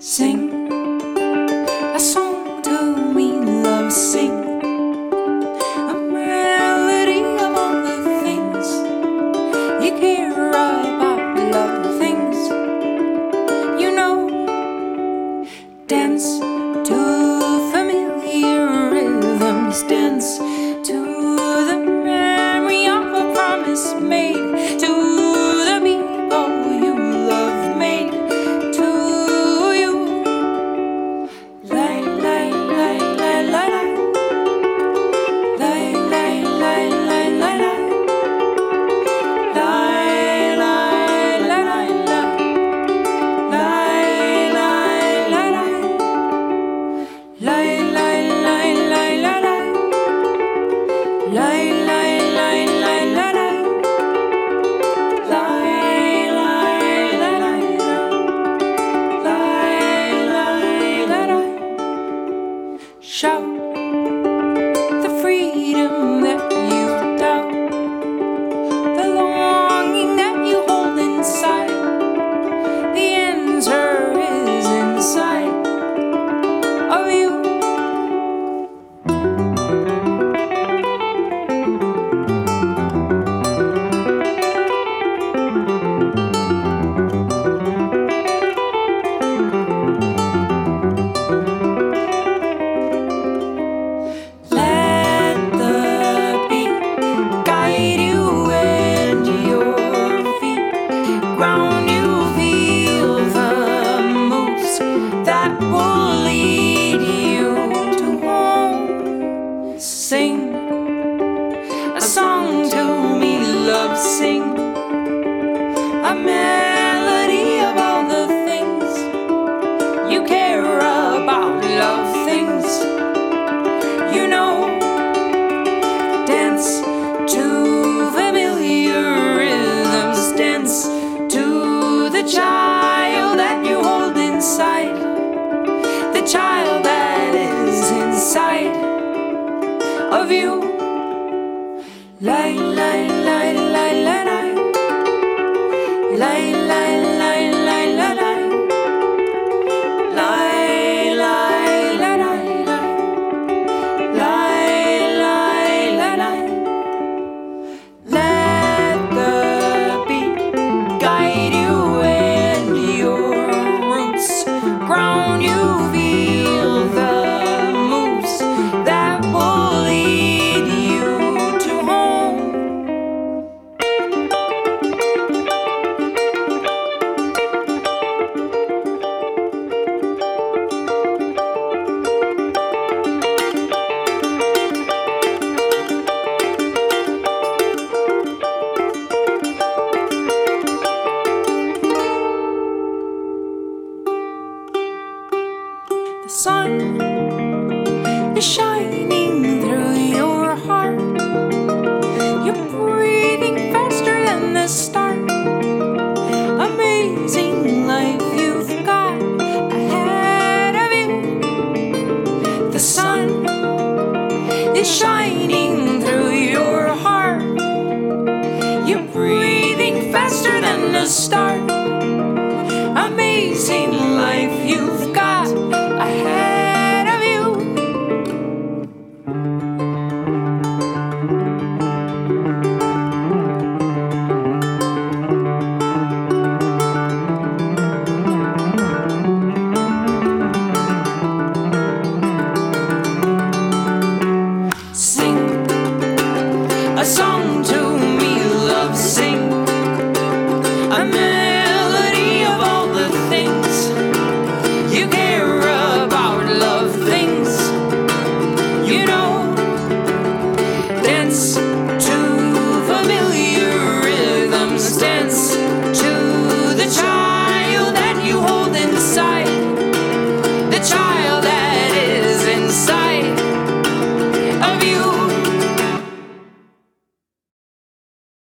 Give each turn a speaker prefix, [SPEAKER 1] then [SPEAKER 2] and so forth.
[SPEAKER 1] Sing a song to me, love, sing a melody of all the things you care about, love, things you know. Dance to familiar rhythms, dance to the memory of a promise made, to the people you love made. Shout the freedom that you doubt, the longing that you hold inside. The answer is inside of you. Ground, you feel the moves that will lead you to home. Sing a song to me, love, sing a melody of all the things you care about, love, things you know. Dance to familiar rhythms, dance to the child that you hold inside, the child that is inside of you. Lie, lie, lie, lie, lie, lie, lie, lie, lie, lie, lie, lie. Ground, you feel the moves that will lead you to home. The sun is shining through your heart. You're breathing faster than the start. Amazing life you've got ahead of you. The sun is shining through your heart. You're breathing faster than the start. Amazing life you've got ahead of you. Sing a song to me, love, sing a melody of all the things you care about, love, things you know. Dance to familiar rhythms, dance